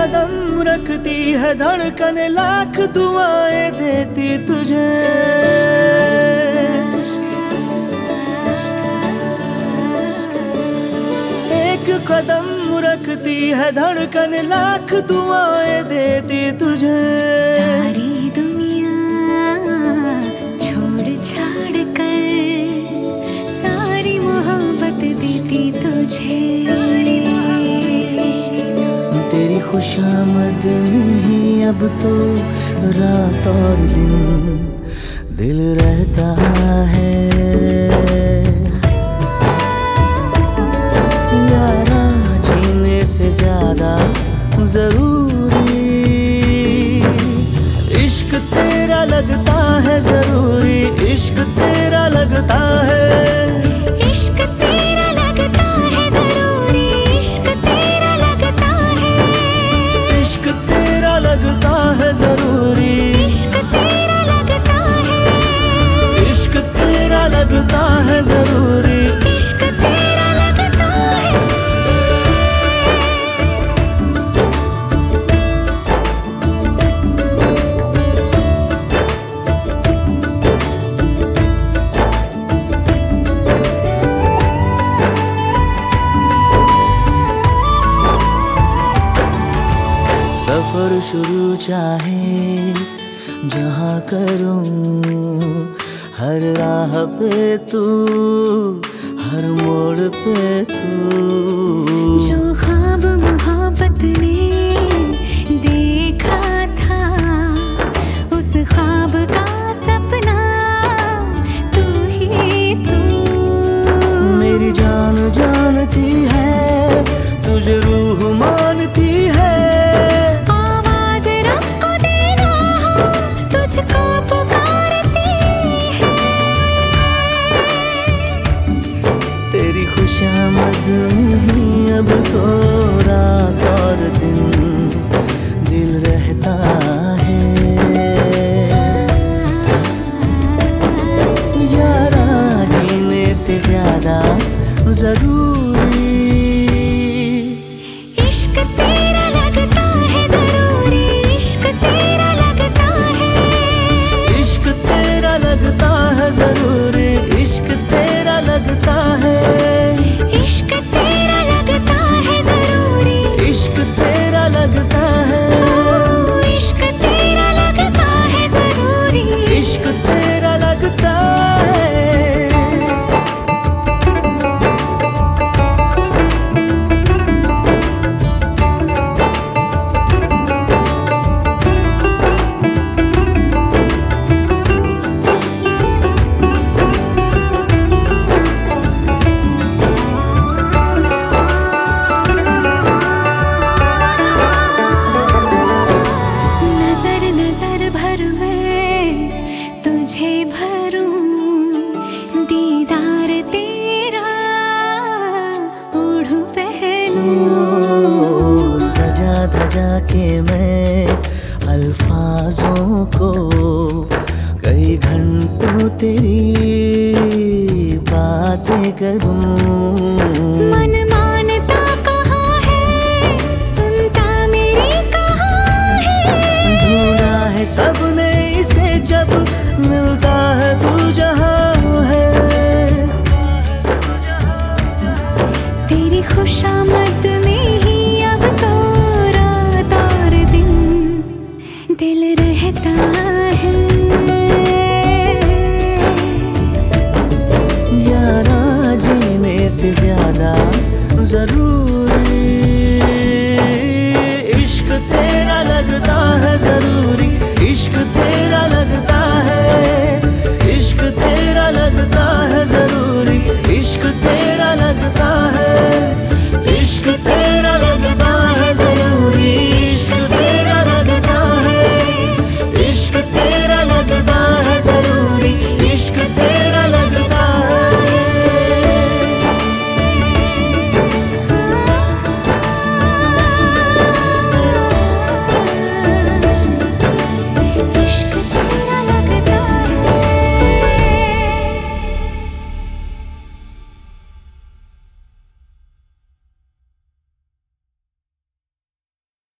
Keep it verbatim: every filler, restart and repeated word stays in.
कदम रखती है धड़कन, लाख दुआएं देती तुझे। एक कदम रखती है धड़कन, लाख दुआएं देती तुझे। सारी दुनिया छोड़ छाड़ कर सारी मोहब्बत देती तुझे। तेरी खुशामद में ही अब तो रात और दिन दिल रहता है। यारा जीने से ज्यादा जरूरी इश्क तेरा लगता है जरूरी, इश्क तेरा लगता है। इश्क तेरा लगता है जरूरी, इश्क तेरा लगता है। इश्क तेरा लगता है जरूरी, इश्क तेरा लगता है। इश्क तेरा लगता है जरूरी, इश्क तेरा लगता है। सफर शुरू चाहे जहाँ करूं, हर राह पे तू, हर मोड़ पे तू। जो ख्वाब मोहब्बत ने देखा था, उस ख्वाब का सपना तू ही तू। मेरी जान जानती है, तुझे रूह मानती है। आवाज रब को देना हो, तुझको पुकारती है। तेरी खुशामद में ही अब तो रात और दिन दिल रहता है। यारा जीने से ज्यादा जरूरी इश्क तेरा लगता है जरूरी, इश्क तेरा लगता है। इश्क तेरा लगता है जरूरी, इश्क तेरा लगता है। इश्क तेरा लगता है जरूरी, इश्क तेरा लगता है। ओ, इश्क तेरा लगता है जरूरी। इश्क तेरा लगता है। नजर नजर भर मैं तुझे भरूं, दीदार तेरा ओढ़ पहनूं। ओ, सजा धजा के मैं अल्फाजों को कई घंटों तेरी बातें करूं। मन मानता कहाँ है, सुनता मेरी कहाँ है। ढूंढा है सबने इसे जब मिलता है तू जहाँ है। तेरी खुशामद में ही अब तो रात और दिन दिल रहता है। यारा जीने से ज्यादा जरूरी इश्क तेरा लगता